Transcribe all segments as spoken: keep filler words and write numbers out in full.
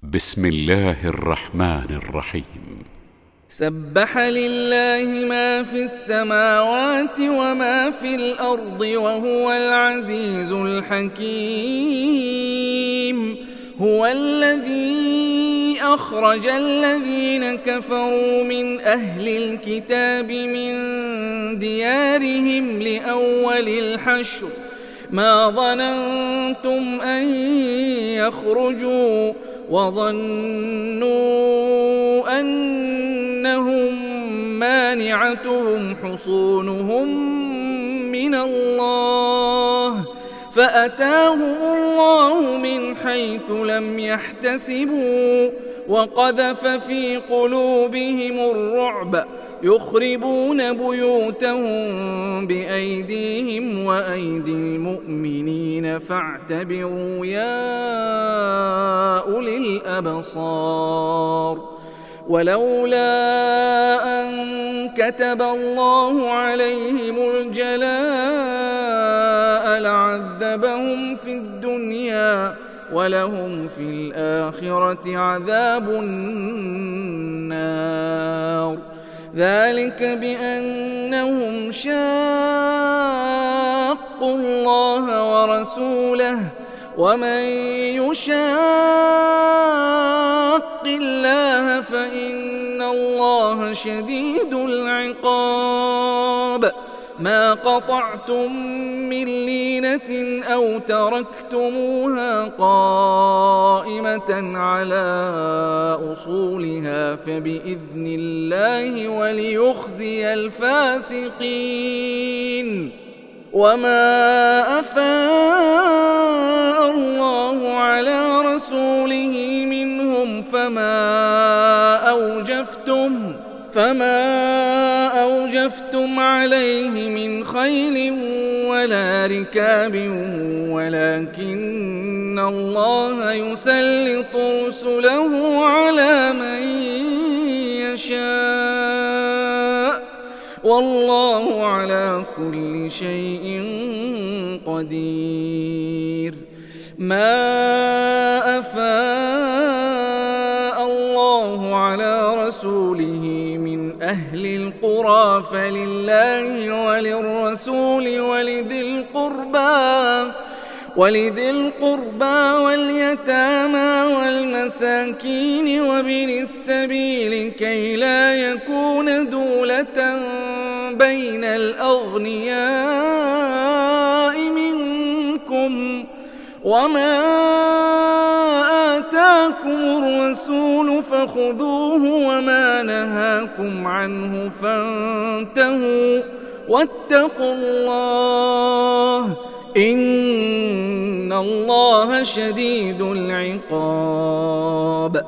بسم الله الرحمن الرحيم. سبح لله ما في السماوات وما في الأرض وهو العزيز الحكيم. هو الذي أخرج الذين كفروا من أهل الكتاب من ديارهم لأول الحشر ما ظننتم أن يخرجوا وظنوا أنهم مانعتهم حصونهم من الله فأتاهم الله من حيث لم يحتسبوا وقذف في قلوبهم الرعب يخربون بيوتهم بأيديهم وأيدي المؤمنين فاعتبروا يا أولي الأبصار. ولولا أن كتب الله عليهم الجلاء لعذبهم في الدنيا ولهم في الآخرة عذاب النار. ذلك بأنهم شاقوا الله ورسوله ومن يشاق الله فإن الله شديد العقاب. ما قطعتم من لينة أو تركتموها قائمة على أصولها فبإذن الله وليخزي الفاسقين. وما أفاء الله على رسوله منهم فما أوجفتم فما أوجفتم عليه من خيل ولا ركاب ولكن الله يسلط رسله على من يشاء والله على كل شيء قدير. ما أفاء الله على رسوله من أهل القرى فلله وللرسول ولذي القربى ولذي القربى واليتامى والمساكين وابن السبيل كي لا يكون دولة بين الأغنياء منكم وما آتاكم الرسول فخذوه وما نهاكم عنه فانتهوا واتقوا الله إن الله شديد العقاب.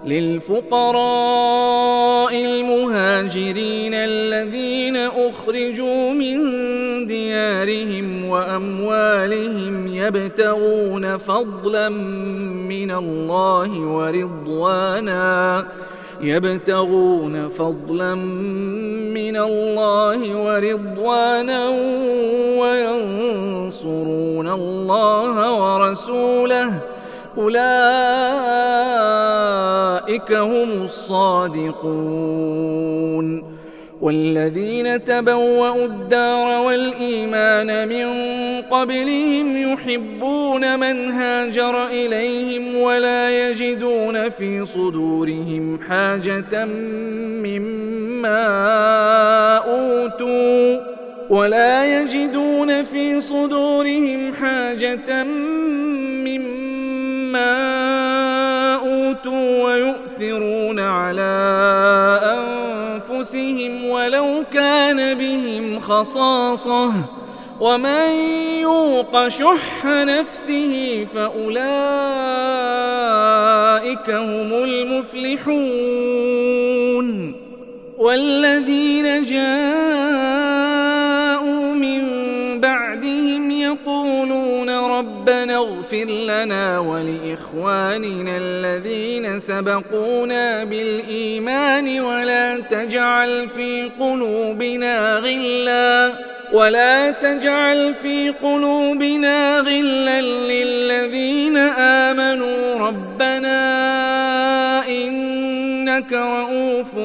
للفقراء المهاجرين الذين أخرجوا من ديارهم وأموالهم يبتغون فضلا من الله ورضوانا يبتغون فضلا من الله ورضوانا وينصرون الله ورسوله أولئك هم الصادقون. والذين تبوأوا الدار والإيمان من قبلهم يحبون من هاجر إليهم ولا يجدون في صدورهم حاجة مما أوتوا ولا يجدون في صدورهم حاجة مما أوتوا ويؤثرون على أنفسهم ولو كان بهم خصاصة ومن يوق شح نفسه فأولئك هم المفلحون. والذين جاءوا من بعدهم يقولون ربنا اغفر لنا ولإخواننا الذين سبقونا بالإيمان ولا تجعل في قلوبنا غلا ولا تجعل في قلوبنا غلا للذين آمنوا ربنا إنك رؤوف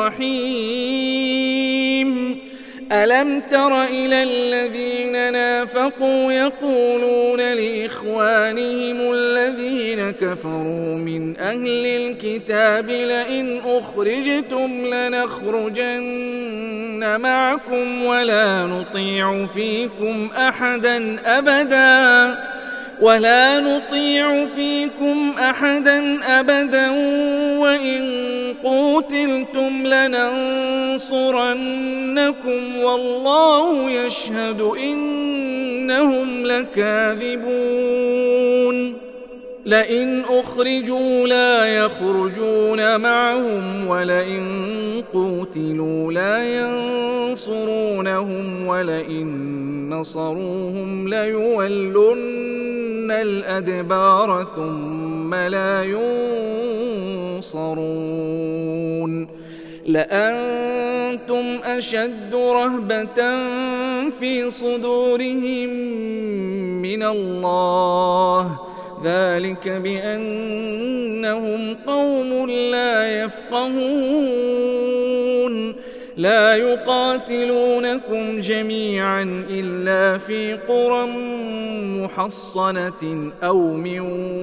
رحيم ألم تر إلى الذين نافقوا يقولون لإخوانهم الذين كفروا من أهل الكتاب لئن أخرجتم لنخرجن معكم ولا نطيع فيكم أحدا أبدا ولا نطيع فيكم أحدا أبدا وإن قوتلتم لننصرنكم والله يشهد إنهم لكاذبون لئن أخرجوا لا يخرجون معهم ولئن قوتلوا لا ينصرونهم ولئن نصروهم ليولن الأدبار ثم لا ينصرون لأنتم أشد رهبة في صدورهم من الله ذلك بأنهم قوم لا يفقهون لا يقاتلونكم جميعا إلا في قرى محصنة أو من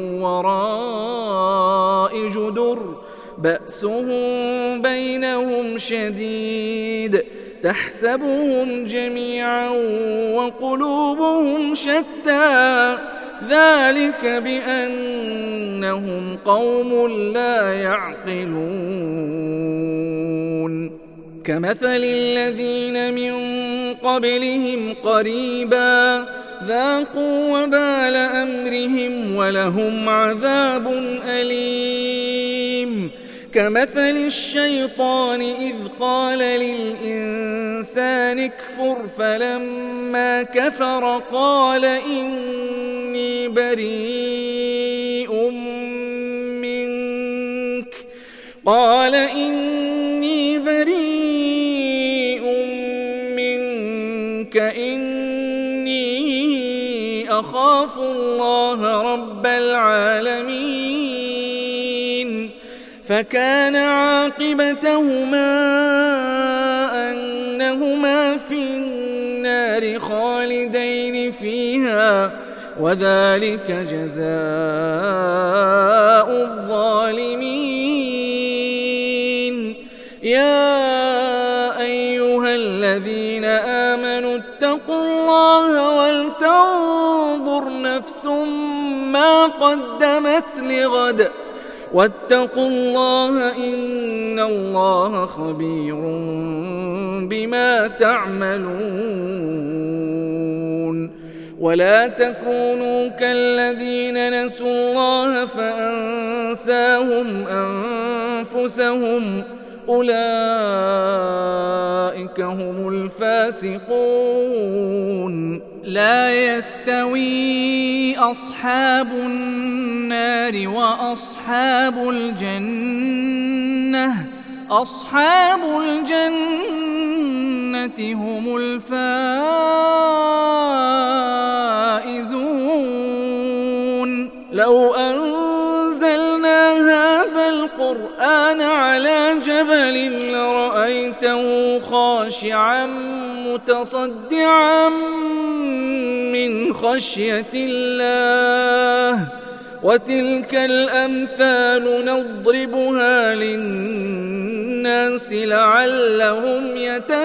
وراء جدر بأسهم بينهم شديد تحسبهم جميعا وقلوبهم شتى ذلك بأنهم قوم لا يعقلون كمثل الذين من قبلهم قريبا ذاقوا وبال أمرهم ولهم عذاب أليم كمثل الشيطان إذ قال للإنسان اكفر فلما كفر قال إني بريء منك قال إني بريء منك إني أخاف الله رب العالمين فكان عاقبتهما أنهما في النار خالدين فيها وذلك جزاء الظالمين يا أيها الذين آمنوا اتقوا الله ولتنظر نفس ما قدمت لغد واتقوا الله إن الله خبير بما تعملون ولا تكونوا كالذين نسوا الله فأنساهم أنفسهم أولئك هم الفاسقون لا يستوي أصحاب النار وأصحاب الجنة أصحاب الجنة هم الفائزون لو أنزلنا هذا القرآن على جبل لرأيته خاشعا متصدعا من خشية الله وتلك الأمثال نضربها للناس لعلهم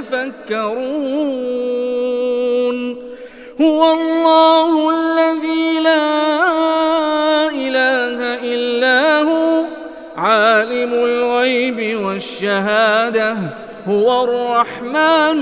يتفكرون هو الله الذي لا إله إلا هو عالم الغيب والشهادة هو الرحمن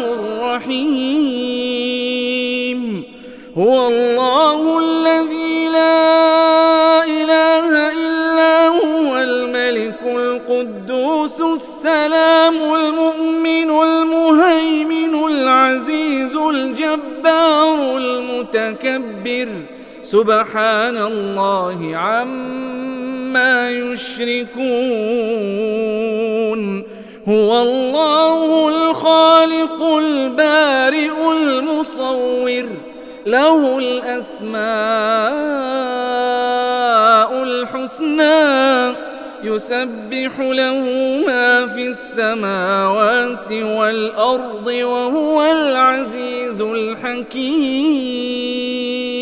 الرحيم هو الله الذي لا إله إلا هو الملك القدوس السلام المؤمن المهيمن العزيز الجبار المتكبر سبحان الله عما يشركون هو الله الخالق البارئ المصور له الأسماء الحسنى يسبح له ما في السماوات والأرض وهو العزيز الحكيم.